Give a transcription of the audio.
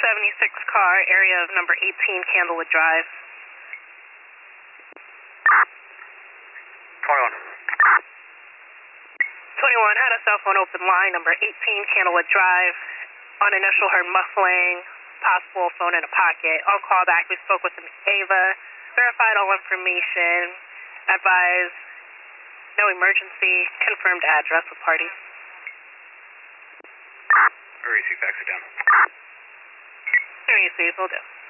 76 car, area of number 18 Candlewood Drive. 21. 21 had a cell phone open line, number 18 Candlewood Drive. On initial, heard muffling, possible phone in a pocket. On callback, we spoke with Ava, verified all information, advised no emergency, confirmed address with party. Receive, fax it down. Receive, will do.